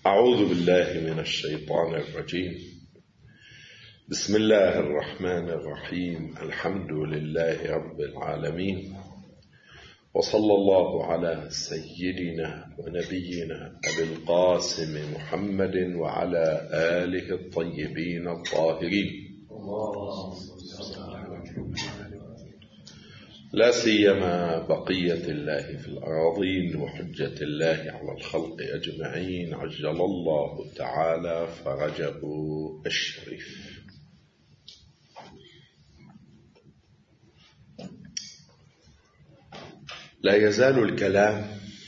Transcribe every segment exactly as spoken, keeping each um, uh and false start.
أعوذ بالله من الشيطان الرجيم. بسم الله الرحمن الرحيم. الحمد لله رب العالمين، وصلى الله على سيدنا ونبينا أبي القاسم محمد وعلى آله الطيبين الطاهرين، لا سيما بقية الله في الأراضين وحجة الله على الخلق أجمعين، عجل الله تعالى فرجه الشريف. لا يزال الكلام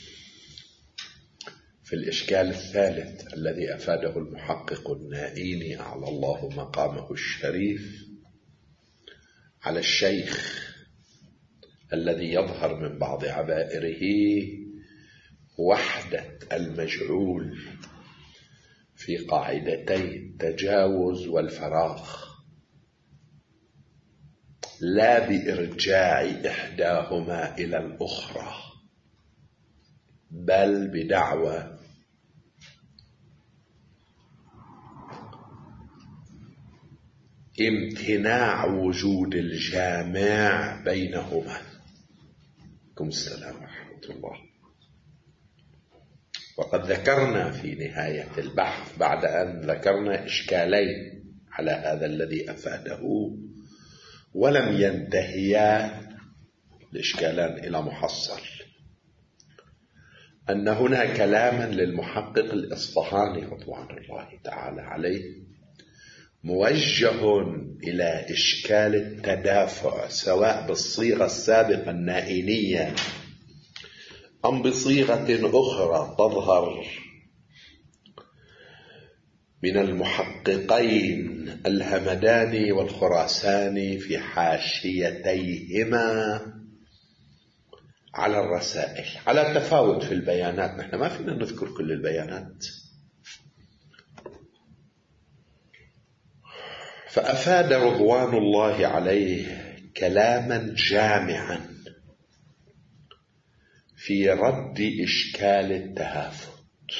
في الإشكال الثالث الذي أفاده المحقق النائيني أعلى الله مقامه الشريف على الشيخ الذي يظهر من بعض عبائره وحدة المجعول في قاعدتي التجاوز والفراغ، لا بإرجاع إحداهما إلى الأخرى، بل بدعوى امتناع وجود الجامع بينهما. عليكم السلام ورحمة الله. وقد ذكرنا في نهاية البحث بعد أن ذكرنا إشكالين على هذا الذي أفاده ولم ينتهيا الإشكالان إلى محصل، أن هنا كلاما للمحقق الإصفهاني رضوان الله تعالى عليه موجه إلى إشكال التدافع، سواء بالصيغة السابقة النائينية أم بصيغة أخرى تظهر من المحققين الهمداني والخراساني في حاشيتيهما على الرسائل، على تفاوت في البيانات. نحن ما فينا نذكر كل البيانات. فأفاد رضوان الله عليه كلاما جامعا في رد إشكال التهافت.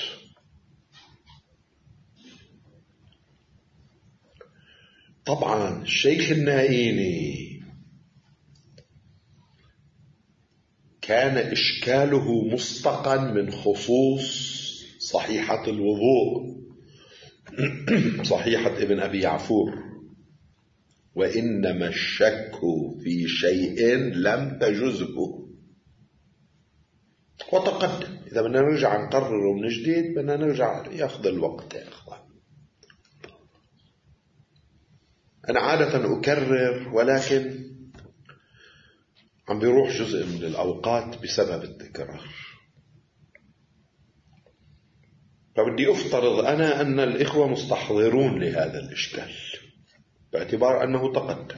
طبعا الشيخ النائيني كان إشكاله مستقا من خصوص صحيحة الوضوء، صحيحة ابن أبي يعفور، وإنما الشك في شيء لم تجزه. وتقدم إذا بدنا نرجع نقرره من جديد بدنا نرجع يأخذ الوقت يا إخوان. أنا عادة أكرر ولكن عم بيروح جزء من الأوقات بسبب التكرار، فبدي أفترض أنا أن الإخوة مستحضرون لهذا الإشكال باعتبار أنه تقدم.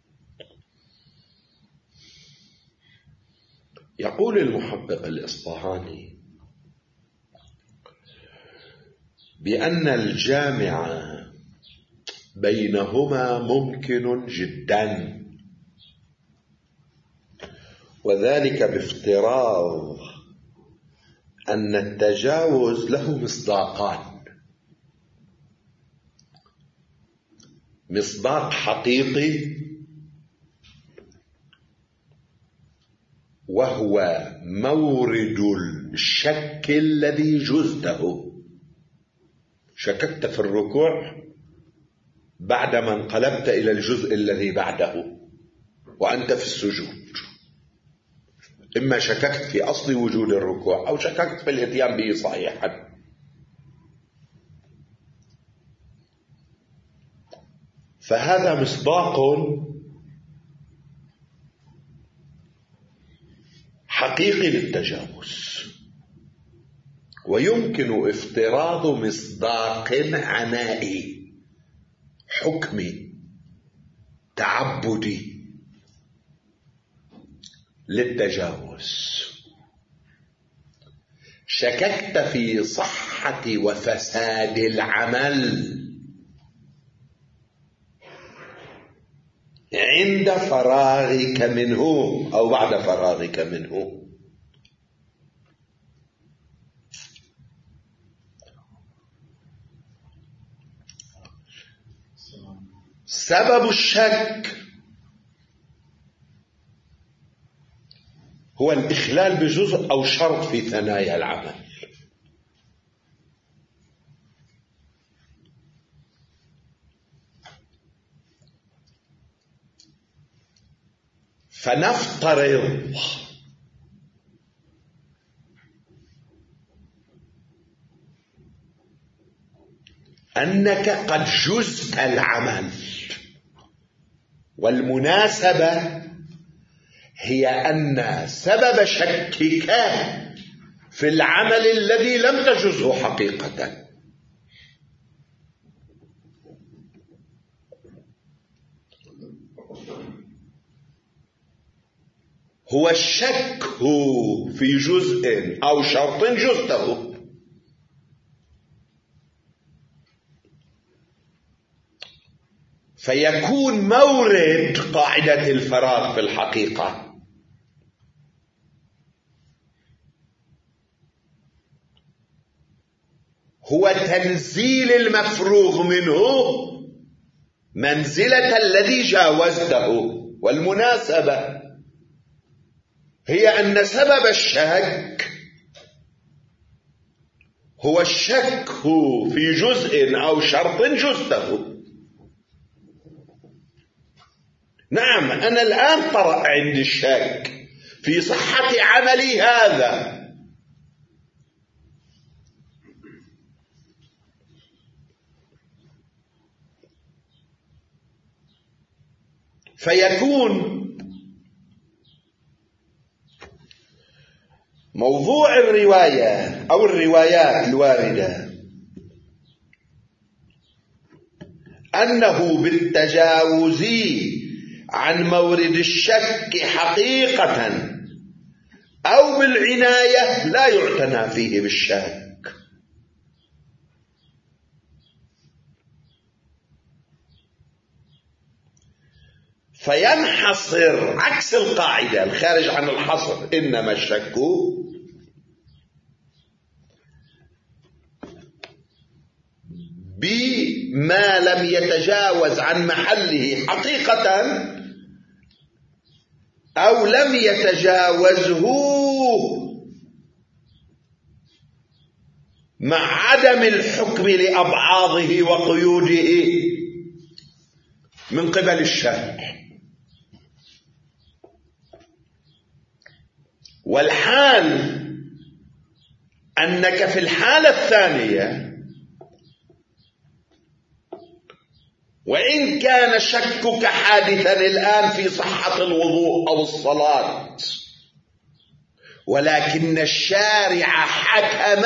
يقول المحقق الإصفهاني بأن الجامع بينهما ممكن جدا، وذلك بافتراض أن التجاوز له مصداقان: مصداق حقيقي وهو مورد الشك الذي جزته. شككت في الركوع بعدما انقلبت إلى الجزء الذي بعده وأنت في السجود، إما شككت في أصل وجود الركوع أو شككت في الاتيان به صحيحا. فهذا مصداق حقيقي للتجاوز، ويمكن افتراض مصداق عنائي حكمي تعبدي للتجاوز. شككت في صحة وفساد العمل عند فراغك منه أو بعد فراغك منه. سبب الشك هو الإخلال بجزء أو شرط في ثنايا العمل. فنفترض أنك قد جزت العمل، والمناسبة هي أن سبب شكك في العمل الذي لم تجزه حقيقة هو الشك في جزء أو شرط جزته. فيكون مورد قاعدة الفراغ في الحقيقة هو تنزيل المفروغ منه منزلة الذي جاوزته. والمناسبة هي أن سبب الشك هو الشك في جزء أو شرط جزته. نعم، أنا الآن طرأ عندي الشك في صحة عملي هذا، فيكون موضوع الرواية أو الروايات الواردة أنه بالتجاوز عن مورد الشك حقيقة أو بالعناية لا يعتنى فيه بالشك. فينحصر عكس القاعدة الخارج عن الحصر، إنما الشك بما لم يتجاوز عن محله حقيقة أو لم يتجاوزه مع عدم الحكم لأبعاضه وقيوده من قبل الشك. والحال أنك في الحالة الثانية وإن كان شكك حادثا الآن في صحة الوضوء أو الصلاة، ولكن الشارع حكم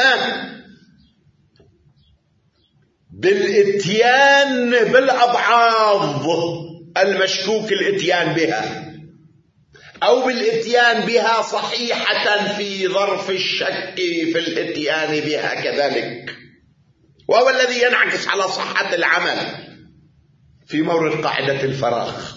بالاتيان بالأبعاض المشكوك الاتيان بها أو بالاتيان بها صحيحة في ظرف الشك في الاتيان بها كذلك، وهو الذي ينعكس على صحة العمل في مورد قاعدة الفراغ.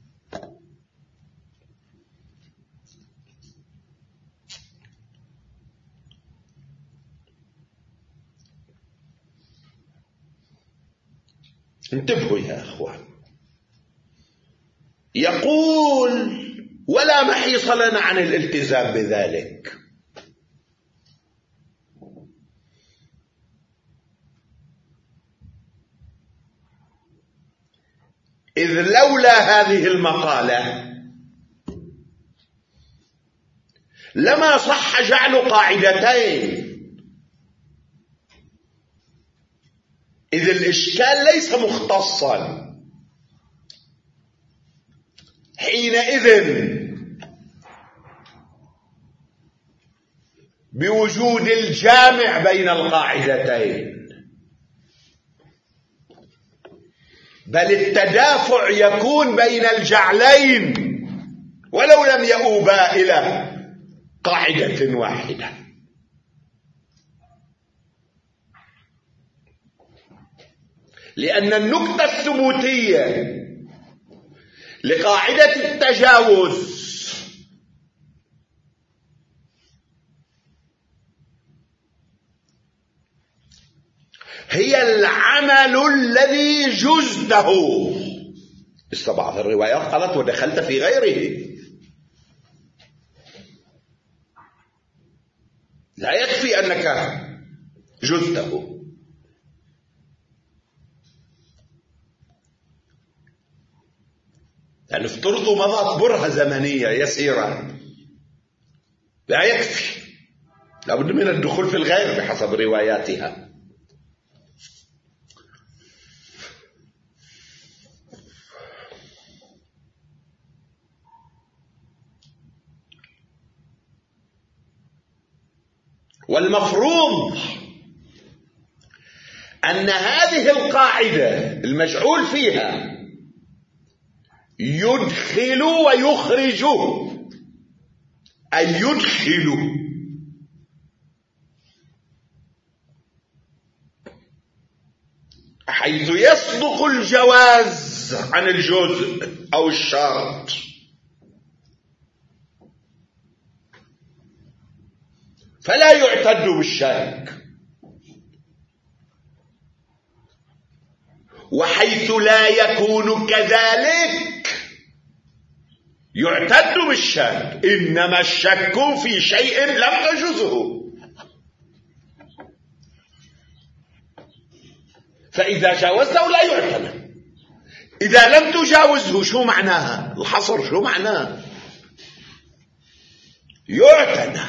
انتبهوا يا أخوان. يقول ولا محيص لنا عن الالتزام بذلك، إذ لولا هذه المقالة لما صح جعل قاعدتين، إذ الإشكال ليس مختصا. حينئذ بوجود الجامع بين القاعدتين، بل التدافع يكون بين الجعلين ولو لم يؤوبا إلى قاعدة واحدة. لأن النقطة الثبوتية لقاعدة التجاوز هي العمل الذي جزته استبعض الروايات غلط ودخلت في غيره. لا يكفي أنك جزته. يعني افترضوا مضت برهة زمنية يسيرة، لا يكفي، لابد من الدخول في الغير بحسب رواياتها. والمفروض أن هذه القاعدة المجعول فيها يدخل ويخرج، أي يدخل حيث يصدق الجواز عن الجزء أو الشرط، فلا يعتد بالشك، وحيث لا يكون كذلك يعتد بالشك، إنما الشك في شيء لم تجزه. فإذا جاوزته لا يعتد، إذا لم تجاوزه شو معناها؟ الحصر شو معناه؟ يعتد.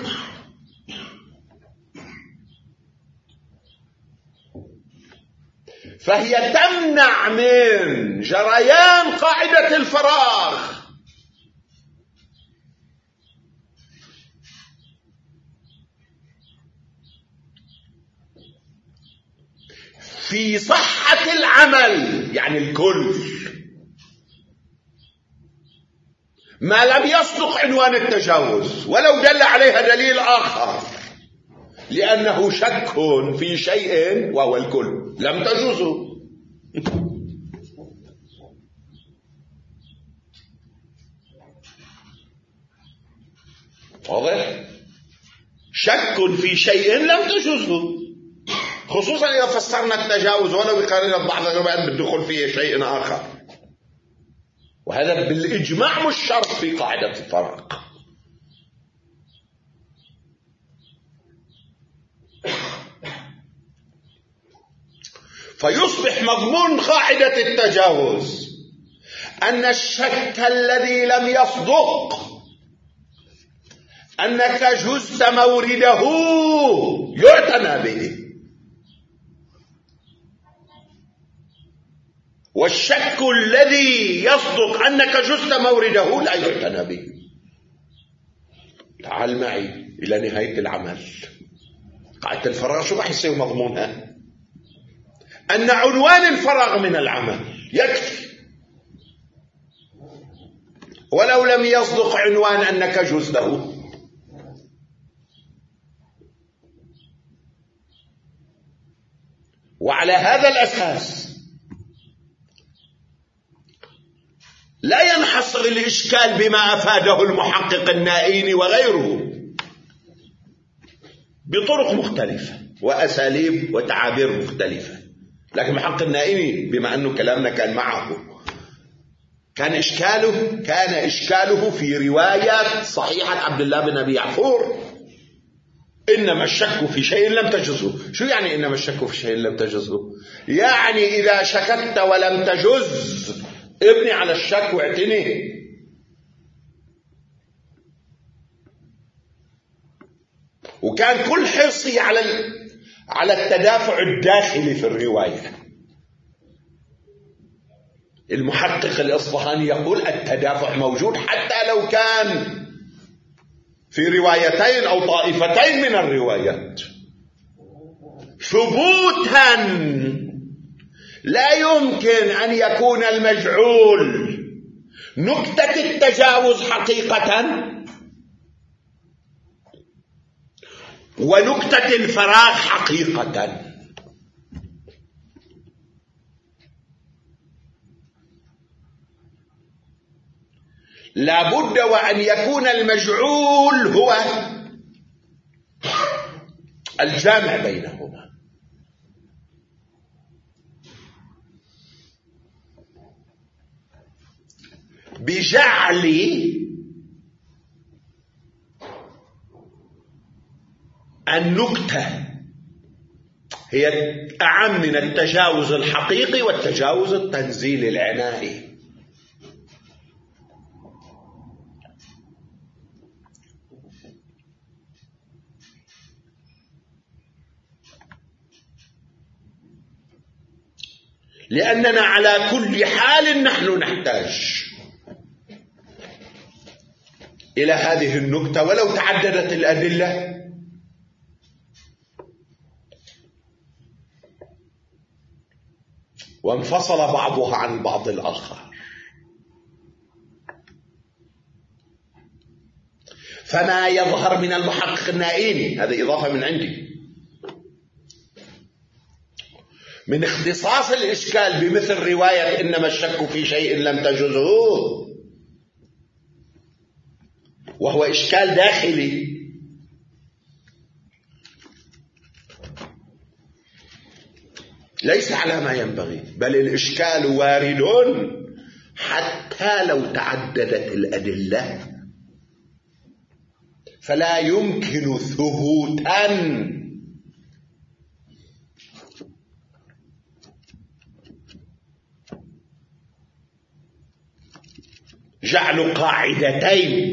فهي تمنع من جريان قاعدة الفراغ. في صحة العمل، يعني الكل، ما لم يصدق عنوان التجاوز ولو دل عليها دليل آخر، لأنه شك في شيء وهو الكل لم تجوزه. واضح؟ شك في شيء لم تجوزه، خصوصا إذا فسرنا التجاوز ولو بقرينة بعض الروايات بالدخول فيه شيء آخر، وهذا بالإجماع مش شرط في قاعدة الفراغ. فيصبح مضمون قاعدة التجاوز أن الشك الذي لم يصدق أنك جزت مورده يعتنى به، والشك الذي يصدق أنك جزت مورده لا يعتنى به. تعال معي إلى نهاية العمل. قاعدة الفراغ شو راح يصير مضمونها؟ أن عنوان الفراغ من العمل يكفي، ولو لم يصدق عنوان أنك جزته. وعلى هذا الأساس لا ينحصر الإشكال بما أفاده المحقق النائين وغيره بطرق مختلفة وأساليب وتعابير مختلفة، لكن محقق النائين بما أنه كلامنا كان معه كان إشكاله كان إشكاله في رواية صحيحة عبد الله بن أبي يعفور: إنما الشك في شيء لم تجزه. شو يعني إنما الشك في شيء لم تجزه؟ يعني إذا شككت ولم تجز ابني على الشك واعتني. وكان كل حرصي على على التدافع الداخلي في الرواية. المحقق الإصفهاني يقول التدافع موجود حتى لو كان في روايتين أو طائفتين من الروايات، ثبوتا لا يمكن أن يكون المجعول نكتة التجاوز حقيقة ونكتة الفراغ حقيقة. لابد وأن يكون المجعول هو الجامع بينهما. بجعل النكتة هي أعم من التجاوز الحقيقي والتجاوز التنزيلي العنائي. لأننا على كل حال نحن نحتاج إلى هذه النكتة ولو تعددت الأدلة، وانفصل بعضها عن البعض الآخر. فما يظهر من المحقق النائيني، هذه إضافة من عندي، من اختصاص الإشكال بمثل رواية إنما الشك في شيء لم تجزه، وهو إشكال داخلي، ليس على ما ينبغي، بل الإشكال وارد حتى لو تعددت الأدلة، فلا يمكن ثبوتا جعل قاعدتين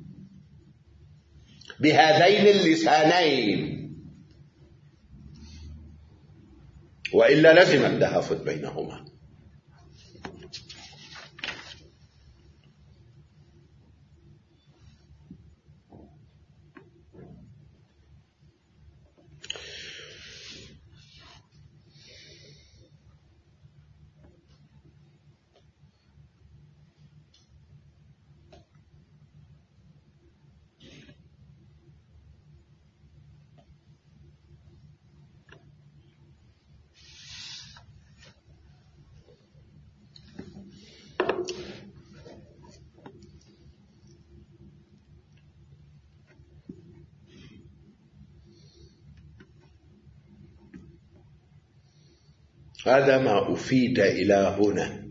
بهذين اللسانين، وإلا لزم التهافت بينهما. هذا ما أفيد إلى هنا.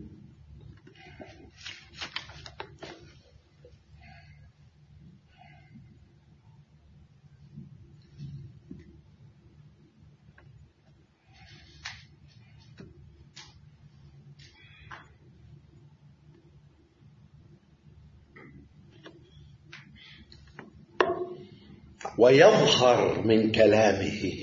ويظهر من كلامه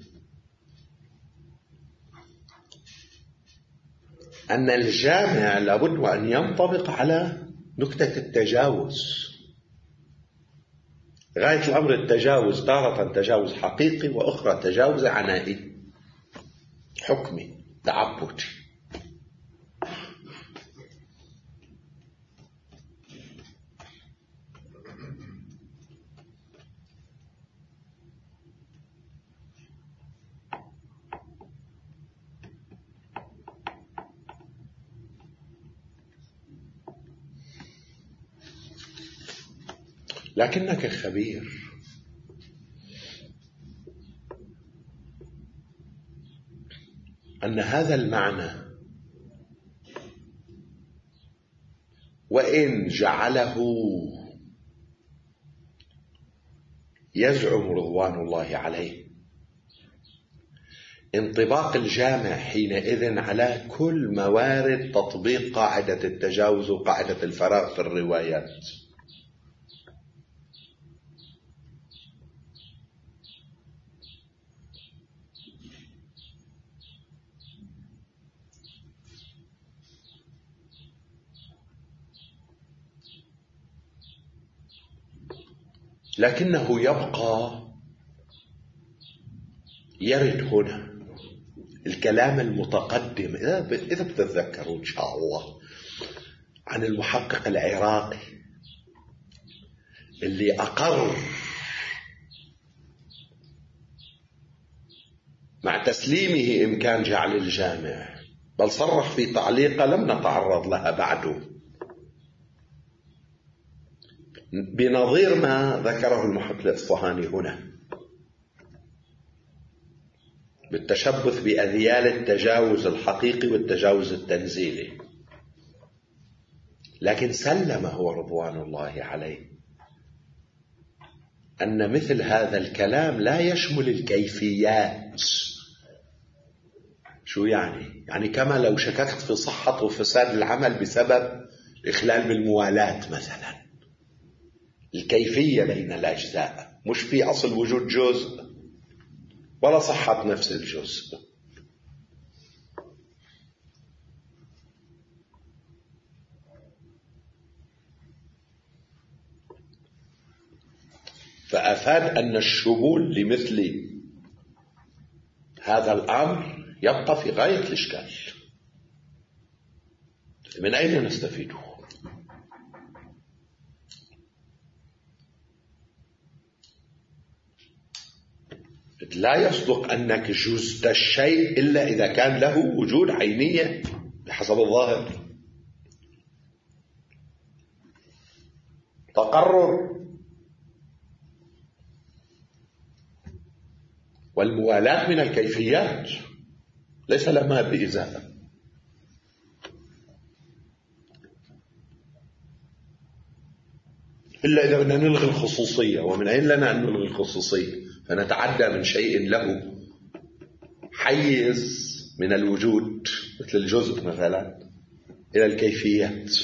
أن الجامع لابد وأن ينطبق على نكتة التجاوز. غاية الأمر التجاوز، تارة تجاوز حقيقي وأخرى تجاوز عنائي حكمي تعبدي. لكنك خبير، أن هذا المعنى وإن جعله يزعم رضوان الله عليه انطباق الجامع حينئذ على كل موارد تطبيق قاعدة التجاوز وقاعدة الفراغ في الروايات، لكنه يبقى يرد هنا الكلام المتقدم، إذا بتتذكروا إن شاء الله، عن المحقق العراقي اللي أقر مع تسليمه إمكان جعل الجامع، بل صرح في تعليقة لم نتعرض لها بعد، بنظير ما ذكره المحقق الإصفهاني هنا بالتشبث بأذيال التجاوز الحقيقي والتجاوز التنزيلي. لكن سلم هو رضوان الله عليه أن مثل هذا الكلام لا يشمل الكيفيات. شو يعني؟ يعني كما لو شككت في صحة وفساد العمل بسبب الإخلال بالموالاة مثلا، الكيفية بين الأجزاء، مش في أصل وجود جزء ولا صحة نفس الجزء. فأفاد أن الشمول لمثل هذا الأمر يبقى في غاية الإشكال. من أين نستفيده؟ لا يصدق أنك جزت الشيء إلا إذا كان له وجود عينية بحسب الظاهر. تقرر والموالاة من الكيفيات ليس لها بإزاء. إلا إذا بدنا نلغي الخصوصية، ومن أين لنا أن نلغي الخصوصية؟ فنتعدى من شيء له حيز من الوجود مثل الجزء مثلا إلى الكيفيات.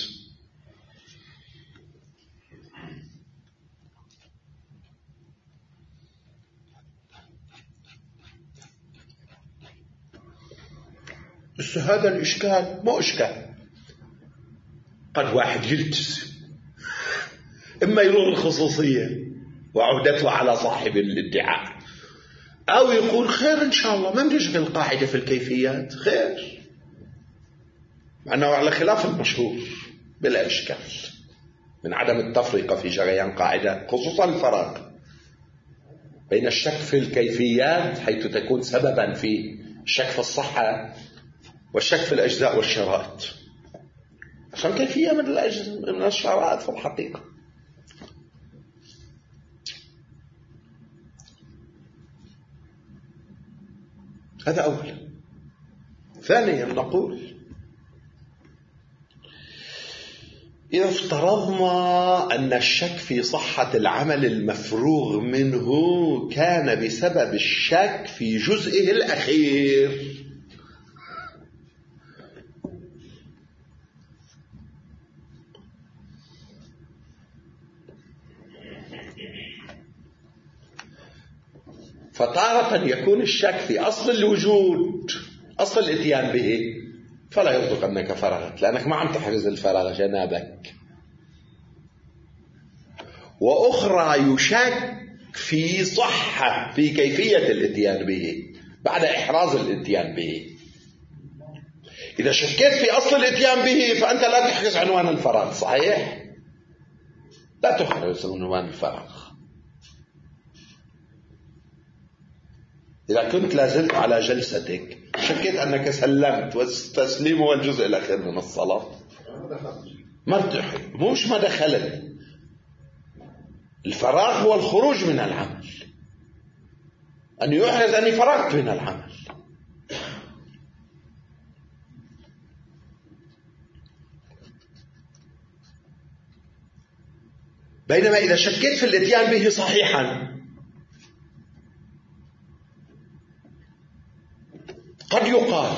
بس هذا الإشكال مو إشكال. قد واحد يلتزم إما يلغي الخصوصية وعودته على صاحب الادعاء، أو يقول خير إن شاء الله ما نشغل القاعدة في الكيفيات خير، مع أنه على خلاف المشهور بلا إشكال من عدم التفرقة في جريان قاعدة، خصوصا الفرق بين الشك في الكيفيات حيث تكون سببا في الشك في الصحة والشك في الأجزاء والشرائط، عشان كيفية من من الشرائط في الحقيقة. هذا أولا. ثانيا نقول إذا افترضنا أن الشك في صحة العمل المفروغ منه كان بسبب الشك في جزئه الأخير، فتارة يكون الشك في أصل الوجود، أصل الاتيان به، فلا يصدق أنك فرغت لأنك ما عم تحرز الفراغ جنابك. وأخرى يشك في صحة في كيفية الاتيان به بعد إحراز الاتيان به. إذا شكيت في أصل الاتيان به فأنت لا تحرز عنوان الفراغ، صحيح؟ لا تحرز عنوان الفراغ. إذا كنت لازلت على جلستك شكيت أنك سلمت، والتسليم هو الجزء الأخير من الصلاة، ما ارتحي، مش ما دخلت. الفراغ هو الخروج من العمل، أن يحرز أني فرغت من العمل. بينما إذا شكيت في الاتيان به صحيحا قد يقال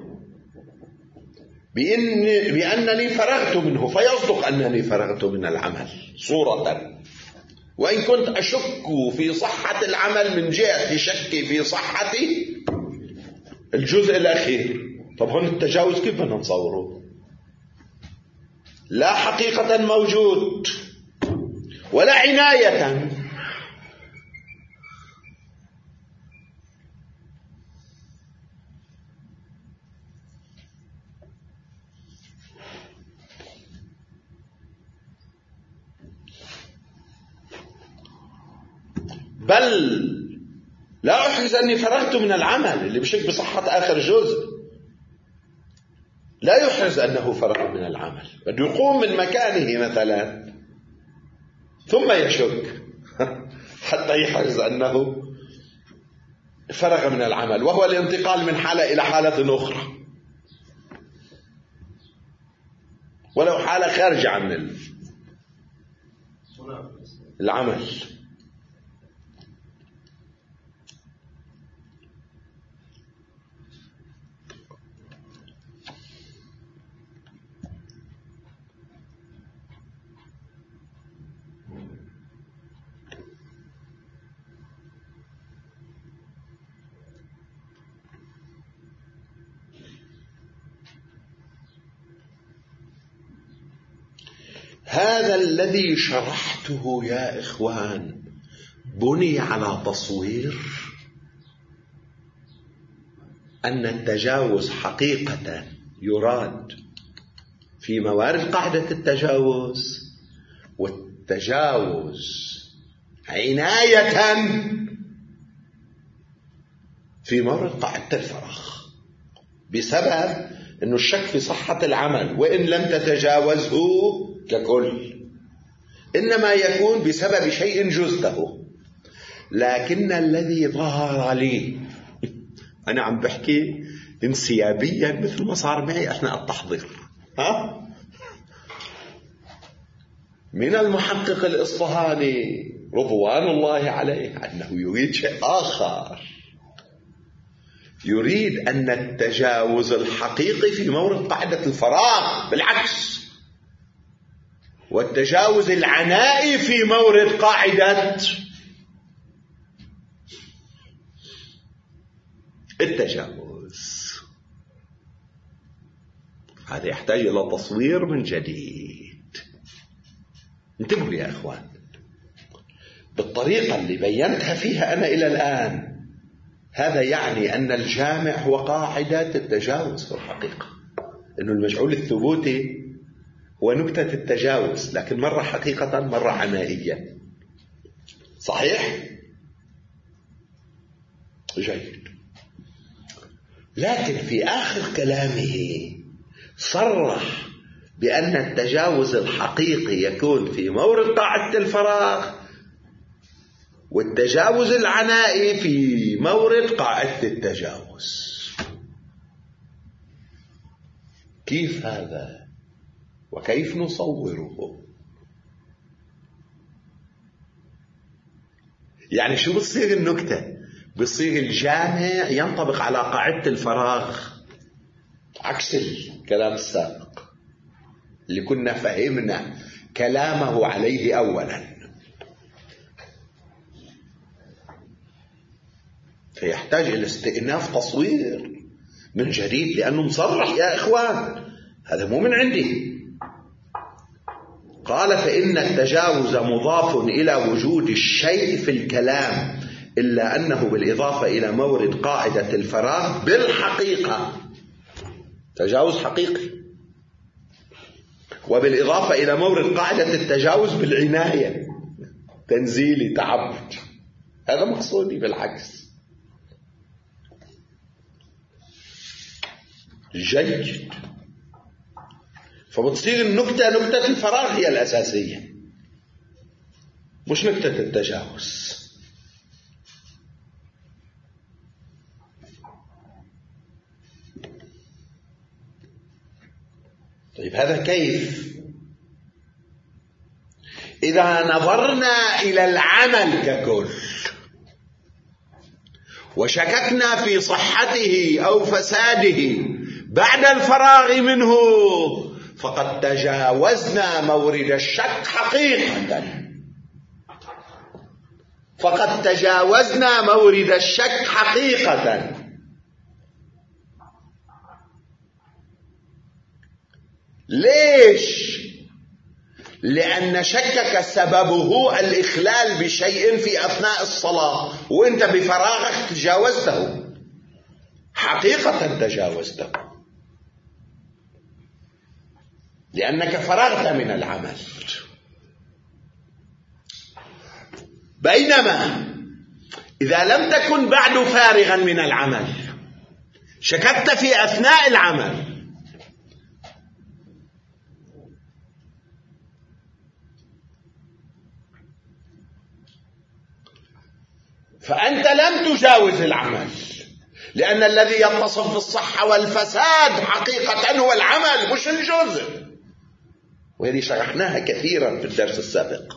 بإن بأنني فرغت منه، فيصدق أنني فرغت من العمل صورة، وإن كنت أشك في صحة العمل من جهة شكي في صحة الجزء الأخير. طب هون التجاوز كيف بدنا نصوره؟ لا حقيقة موجود ولا عناية، بل لا أحرز أني فرغت من العمل. اللي بشك بصحة آخر جزء لا يحرز أنه فرغ من العمل، بده يقوم من مكانه مثلا ثم يشك حتى يحرز أنه فرغ من العمل، وهو الانتقال من حالة إلى حالة أخرى. ولو حالة خارجة عن العمل. هذا الذي شرحته يا إخوان بني على تصوير أن التجاوز حقيقة يراد في موارد قاعدة التجاوز، والتجاوز عناية في مورد قاعدة الفراغ، بسبب أنه الشك في صحة العمل وإن لم تتجاوزه ككل إنما يكون بسبب شيء جزته. لكن الذي ظهر لي أنا عم بحكي انسيابيا مثل ما صار معي أثناء التحضير، ها؟ من المحقق الإصفهاني رضوان الله عليه أنه يريد شيء آخر، يريد أن التجاوز الحقيقي في مورد قاعدة الفراغ بالعكس، والتجاوز العنائي في مورد قاعدة التجاوز. هذا يحتاج إلى تصوير من جديد. انتبهوا يا أخوان، بالطريقة اللي بينتها فيها أنا إلى الآن، هذا يعني أن الجامع هو قاعدة التجاوز في الحقيقة، أنه المجعول الثبوتي هو نكتة التجاوز، لكن مرة حقيقة مرة عنائية. صحيح؟ جيد. لكن في آخر كلامه صرح بأن التجاوز الحقيقي يكون في مورد قاعدة الفراغ، والتجاوز العنائي في مورد قاعدة التجاوز. كيف هذا؟ وكيف نصوره؟ يعني شو بتصير النكتة؟ بصير الجامع ينطبق على قاعدة الفراغ عكس الكلام السابق اللي كنا فهمنا كلامه عليه أولا. فيحتاج إلى استئناف تصوير من جديد، لأنه مصرح يا إخوان، هذا مو من عندي. قال فإن التجاوز مضاف إلى وجود الشيء في الكلام، إلا أنه بالإضافة إلى مورد قاعدة الفراغ بالحقيقة تجاوز حقيقي، وبالإضافة إلى مورد قاعدة التجاوز بالعناية تنزيلي تعبد. هذا مقصودي بالعكس. جيد. فبتصير النكتة نكتة الفراغ هي الأساسية، مش نكتة التجاوز. طيب هذا كيف؟ إذا نظرنا إلى العمل ككل وشككنا في صحته أو فساده بعد الفراغ منه، فقد تجاوزنا مورد الشك حقيقة، فقد تجاوزنا مورد الشك حقيقة. ليش؟ لأن شكك سببه الإخلال بشيء في أثناء الصلاة، وإنت بفراغك تجاوزته حقيقة، تجاوزته لأنك فرغت من العمل. بينما إذا لم تكن بعد فارغا من العمل، شككت في أثناء العمل، فأنت لم تجاوز العمل، لأن الذي يتصف بالصحة والفساد حقيقة هو العمل مش الجزء. وهذه شرحناها كثيرا في الدرس السابق.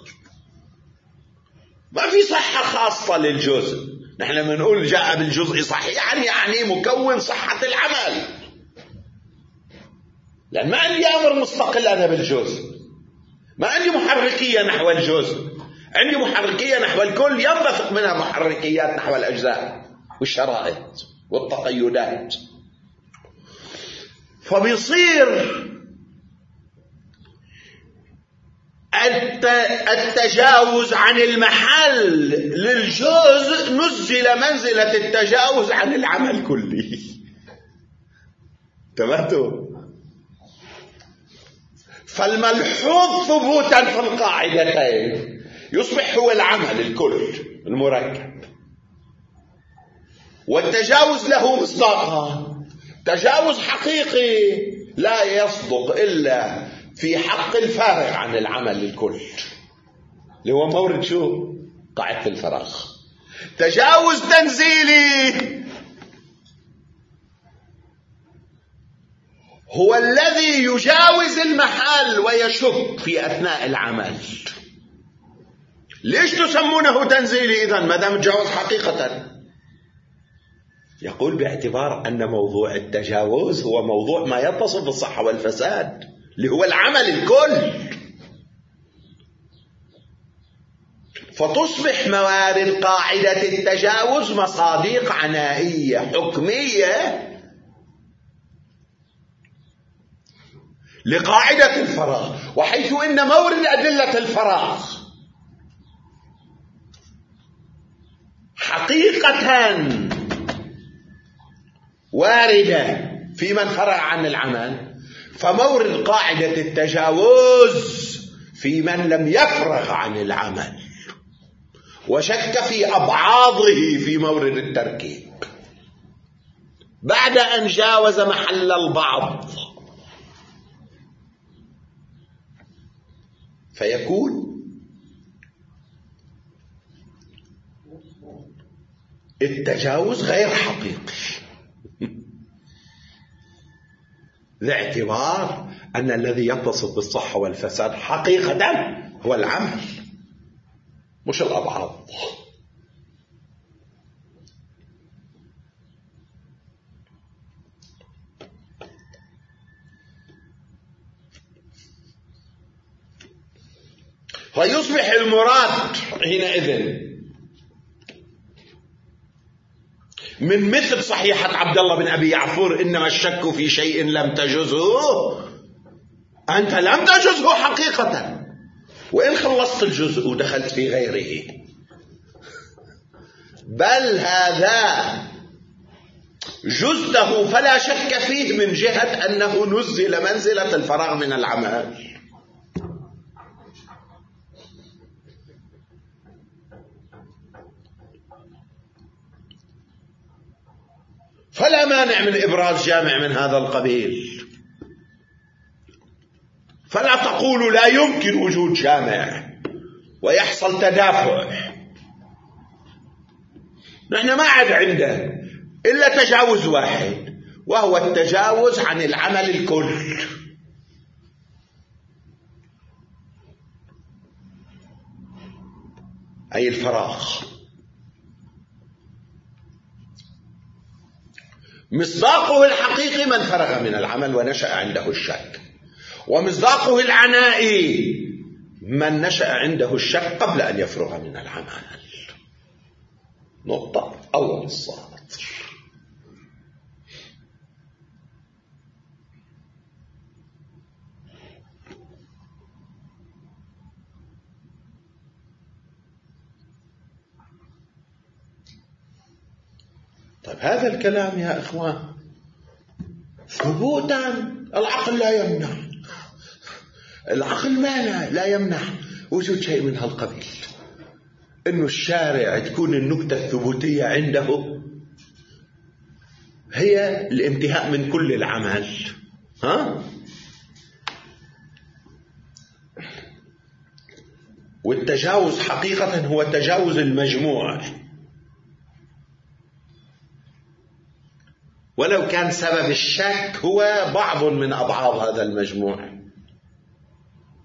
ما في صحة خاصة للجزء. نحن لما نقول جاء بالجزء صحيحا يعني مكون صحة العمل، لأن ما عندي أمر مستقل أنا بالجزء، ما عندي محركية نحو الجزء، عندي محركية نحو الكل ينبثق منها محركيات نحو الأجزاء والشرائط والتقيدات. فبيصير التجاوز عن المحل للجزء نزل منزلة التجاوز عن العمل كله. تمام؟ فالملحوظ ثبوتا في القاعدتين يصبح هو العمل الكل المركب، والتجاوز له مصداقان. تجاوز حقيقي لا يصدق إلا في حق الفارغ عن العمل الكل اللي هو مورد شو؟ قاعدة الفراغ. تجاوز تنزيلي هو الذي يجاوز المحل ويشك في أثناء العمل. ليش تسمونه تنزيلي إذن ما دام تجاوز حقيقة؟ يقول باعتبار أن موضوع التجاوز هو موضوع ما يتصل بالصحة والفساد اللي هو العمل الكل، فتصبح موارد قاعدة التجاوز مصادق عنائية حكمية لقاعدة الفراغ، وحيث إن مورد أدلة الفراغ حقيقة واردة في من فرغ عن العمل، فمورد قاعدة التجاوز في من لم يفرغ عن العمل وشك في أبعاضه في مورد التركيب بعد أن جاوز محل البعض، فيكون التجاوز غير حقيقي لاعتبار أن الذي يتصف بالصحة والفساد حقيقة هو العمل مش الأبعاد. فيصبح المراد حينئذ من مثل صحيحة عبد الله بن أبي يعفور إنما الشك في شيء لم تجزه، أنت لم تجزه حقيقة، وإن خلصت الجزء ودخلت في غيره، بل هذا جزته فلا شك فيه من جهة أنه نزل منزلة الفراغ من العمل. فلا مانع من إبراز جامع من هذا القبيل، فلا تقولوا لا يمكن وجود جامع ويحصل تدافع. نحن ما عاد عندنا إلا تجاوز واحد، وهو التجاوز عن العمل الكل. أي الفراغ. مصداقه الحقيقي من فرغ من العمل ونشأ عنده الشك، ومصداقه العنائي من نشأ عنده الشك قبل أن يفرغ من العمل. نقطة أول السطر. طيب هذا الكلام يا إخوان ثبوتا العقل لا يمنع، العقل ما لا, لا يمنع وجود شيء من هالقبيل، إنه الشارع تكون النكتة الثبوتية عنده هي الانتهاء من كل العمل، ها؟ والتجاوز حقيقة هو تجاوز المجموع، ولو كان سبب الشك هو بعض من أبعاد هذا المجموع.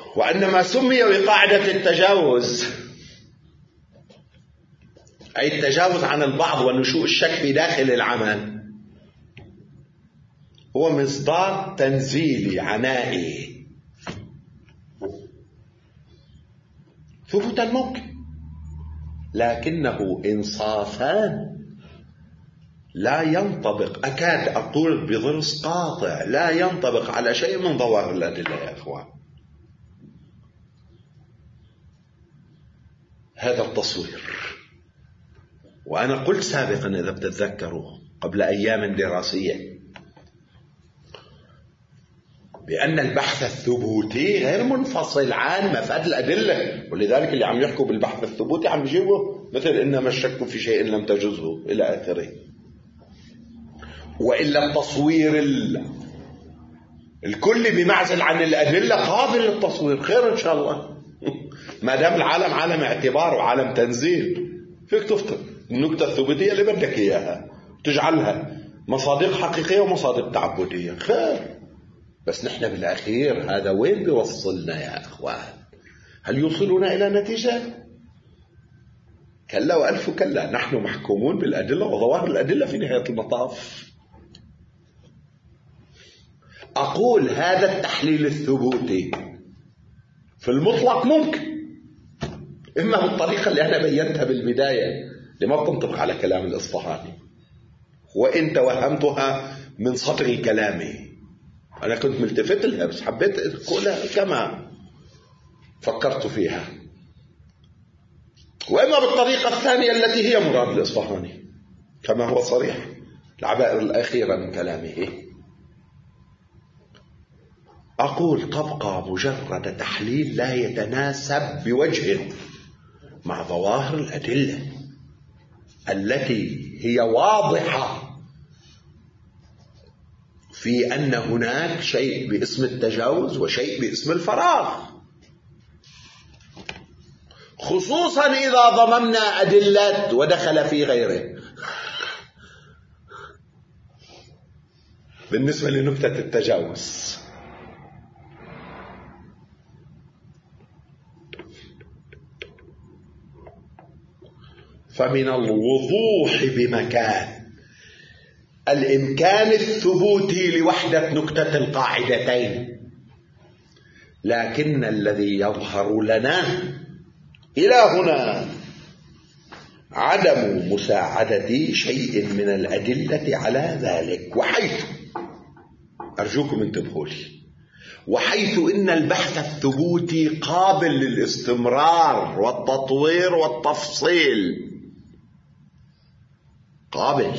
وإنما سمي بقاعدة التجاوز، أي التجاوز عن البعض ونشوء الشك في داخل العمل، هو مصداق تنزيلي عنائي ثبوتا ممكن، لكنه إنصافا لا ينطبق، أكاد أقول بضرس قاطع، لا ينطبق على شيء من ظواهر الأدلة يا أخوان. هذا التصوير، وأنا قلت سابقا إذا بتتذكروا قبل أيام دراسية بأن البحث الثبوتي غير منفصل عن مفاد الأدلة، ولذلك اللي عم يحكوا بالبحث الثبوتي عم يجيبوا مثل إنما الشك في شيء لم تجزه إلى آخره. وإلا التصوير الكل بمعزل عن الأدلة قابل للتصوير، خير إن شاء الله. ما دام العالم عالم اعتبار وعالم تنزيل، فيك تفتر النكتة الثبوتية اللي بدك إياها تجعلها مصادق حقيقية ومصادق تعبدية، خير. بس نحن بالأخير هذا وين بيوصلنا يا أخوان؟ هل يوصلنا إلى نتيجة؟ كلا وألف كلا، نحن محكومون بالأدلة وظواهر الأدلة في نهاية المطاف. أقول هذا التحليل الثبوتي في المطلق ممكن، إما بالطريقة اللي أنا بينتها بالبداية اللي ما بتنطبق على كلام الإصفهاني، وإن توهمتها من سطر كلامي، أنا كنت ملتفت لها بس حبيت أقولها كما فكرت فيها، وإما بالطريقة الثانية التي هي مراد الإصفهاني كما هو صريح العبائر الأخيرة من كلامه. أقول تبقى مجرد تحليل لا يتناسب بوجه مع ظواهر الأدلة التي هي واضحة في أن هناك شيء باسم التجاوز وشيء باسم الفراغ، خصوصا إذا ضممنا أدلة ودخل في غيره. بالنسبة لنكتة التجاوز، فمن الوضوح بمكان الإمكان الثبوتي لوحدة نكتة القاعدتين، لكن الذي يظهر لنا إلى هنا عدم مساعدة شيء من الأدلة على ذلك، وحيث أرجوكم انتبهوا لي، وحيث إن البحث الثبوتي قابل للاستمرار والتطوير والتفصيل، قابل،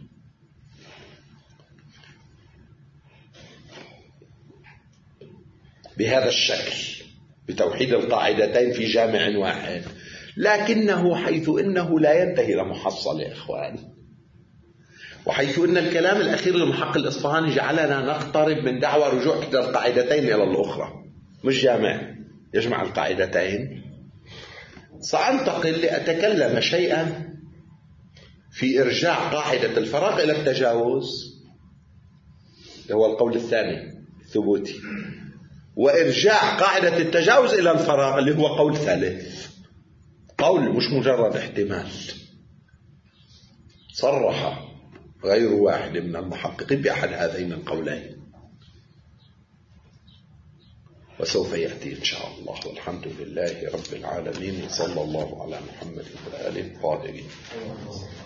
بهذا الشكل بتوحيد القاعدتين في جامع واحد، لكنه حيث إنه لا ينتهي إلى محصل يا إخوان، وحيث إن الكلام الأخير للمحقق الإصفهاني جعلنا نقترب من دعوى رجوع إحدى القاعدتين إلى الأخرى، مش جامع يجمع القاعدتين، سأنتقل لأتكلم شيئا في إرجاع قاعدة الفراغ إلى التجاوز، هو القول الثاني الثبوتي، وإرجاع قاعدة التجاوز إلى الفراغ اللي هو قول ثالث، قول مش مجرد احتمال. صرح غير واحد من المحققين بأحد هذين القولين، وسوف يأتي إن شاء الله، والحمد لله رب العالمين، صلى الله على محمد وآله الطاهرين.